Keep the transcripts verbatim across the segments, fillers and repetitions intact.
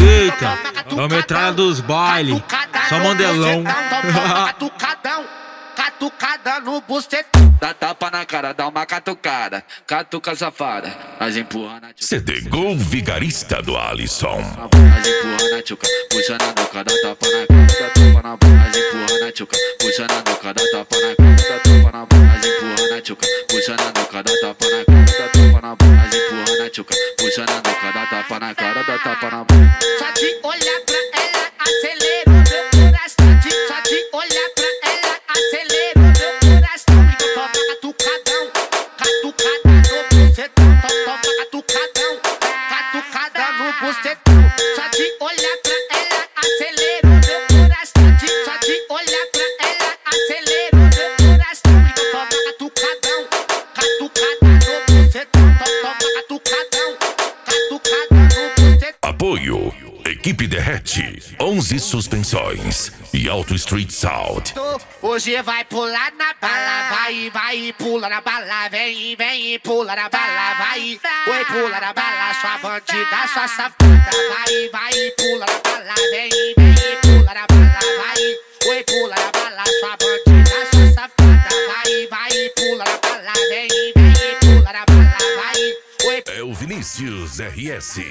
Eita, é a metralha dos bailes, só mandelão. Catucadão, catucada no bucetão. Dá tapa na cara, dá uma catucada, catuca safada, mas empurra na tchuca. C D Gol Vigarista do Alisson. Mas empurra na tchuca, puxa na nuca, dá tapa na cara, dá tapa na boca. Mas empurra na tchuca, puxa na nuca, dá tapa na cara, dá tapa na boca. Mas empurra na tchuca, puxa na nuca, dá tapa na cara, dá tapa na boca. Mas empurra na tchuca, puxa na nuca, dá tapa na cara, dá tapa na boca. Só de olhar pra ela, acelera o meu coração. De- Só de olhar pra ela, acelera o meu coração. Então toma catucadão, catucada no bucetão. Então toma catucadão, catucada no bucetão. Só de olhar pra ela, acelera o meu coração. De- Só de olhar pra ela, acelera o meu coração. Então toma catucadão, catucada no bucetão. Então toma catucadão, catucada no bucetão. Apoio Equipe Derrete, onze suspensões e Auto Street Sound. Hoje vai pular na bala, vai, vai, pula na bala, vem, vem, pula na bala, vai, oi, pula na bala, sua bandida, sua safada, vai, vai, pula na bala, vem, vem, pula na bala, vai, oi, pula na bala, sua bandida, sua safada, vai, vai, pula na bala, vem, vem, pula na bala, vai, oi, É o Vinícius R S.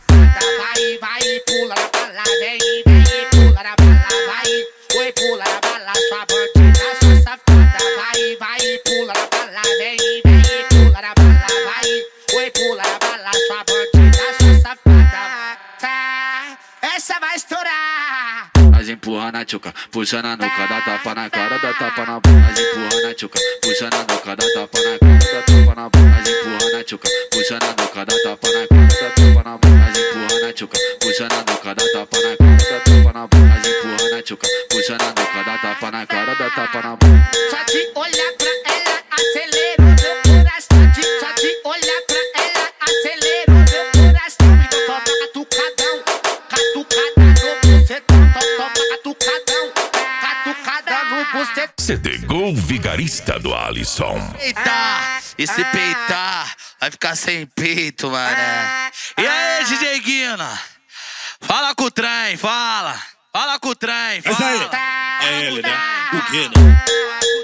vai, vai, pula na bala, vem, vem, pula na bala, vai, oi, pula na bala, sua bandida, sua safada, vai, vai, pula na bala, vem, vem, pula na bala, vai, oi, pula na bala, sua bandida, sua safada, tá, essa vai estourar. Mas empurra na tchuca, puxa na nuca, dá tapa na cara, dá tapa na boca. Mas empurra na tchuca, puxa na nuca, dá tapa na cara, dá tapa na boca. Mas empurra na tchuca, puxa na nuca, dá tapa na cara, dá tapa na boca. Mas empurra na tchuca, puxa na nuca, dá tapa na cara, dá tapa na boca. Mas empurra na tchuca, puxa na nuca, dá tapa na cara, dá tapa na boca. Só de olhar pra ela, acelera o meu coração. De- Só de olhar pra ela, acelera o meu coração. Então toma catucadão, catucada no bucetão. Então toma catucadão, catucada no bucetão. C D Gol Vigarista do Alisson. Peitar, e se peitar, vai ficar sem peito, mané. E aí, D J Guina? Fala com o trem, fala. Fala com o trem, Mas aí, fala. é ele, né? O Guina.